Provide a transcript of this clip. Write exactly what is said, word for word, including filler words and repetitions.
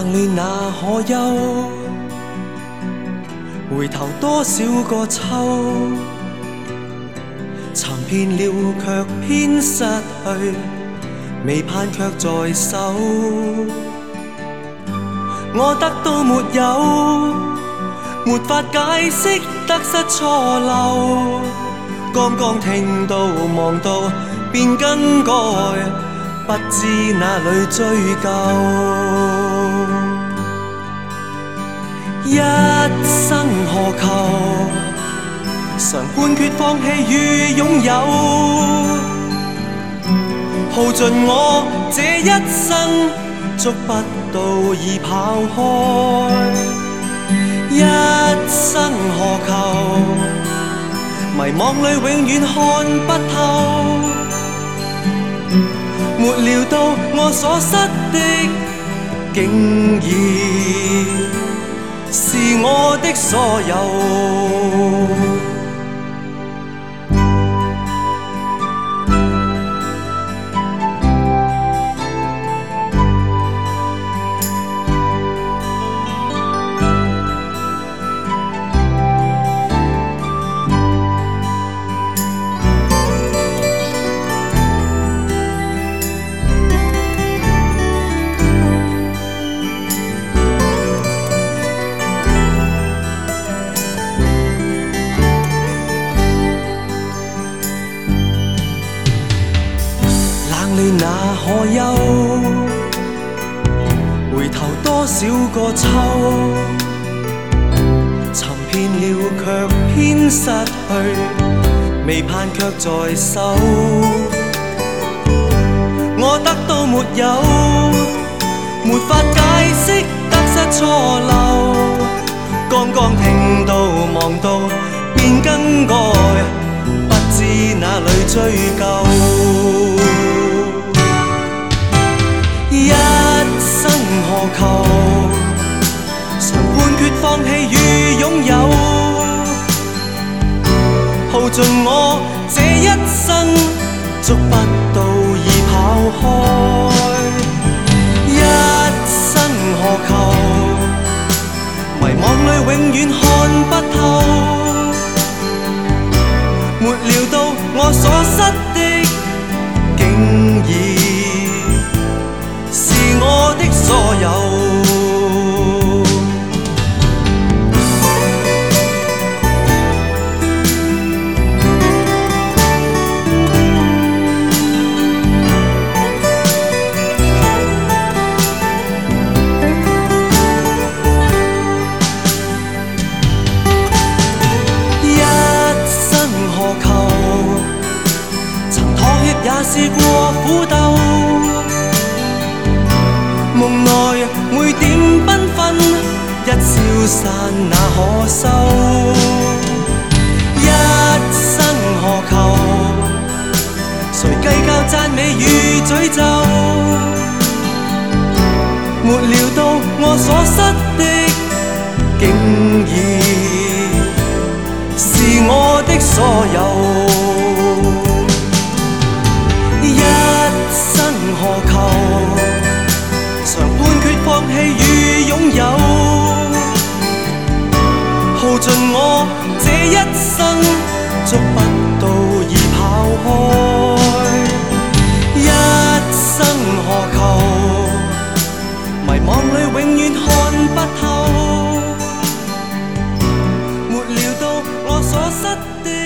冷暖那可休？回頭多少個秋，尋遍了卻偏失去，未盼卻在手。我得到沒有，沒法解釋得失錯漏。剛剛聽到望到便更改，不知哪裏追究。一生何求？常判決放棄與擁有，耗盡我這一生，捉不到已跑開。一生何求？迷惘裏永遠看不透，沒料到我所失的，竟然是我的所有。冷暖那可休？回頭多少個秋，尋遍了卻偏失去，未盼卻在手。我得到沒有，沒法解釋得失錯漏。剛剛聽到望到便更改，不知哪裏追究。一生何求？常判決放棄與擁有，耗盡我這一生，捉不到已跑開。一生何求？迷惘裏永遠看不透，沒料到我所失的，竟然是我的所有。一生何求？曾妥協也試過苦鬥，夢內每點繽紛，一消散那可收？一生何求？誰計較讚美與詛咒？沒料到我所失的，竟然是我的所有。一生何求？常判決放棄與擁有，耗盡我這一生，捉不到已跑開。一生何求？迷惘裏永遠看不透，沒料到我所失的。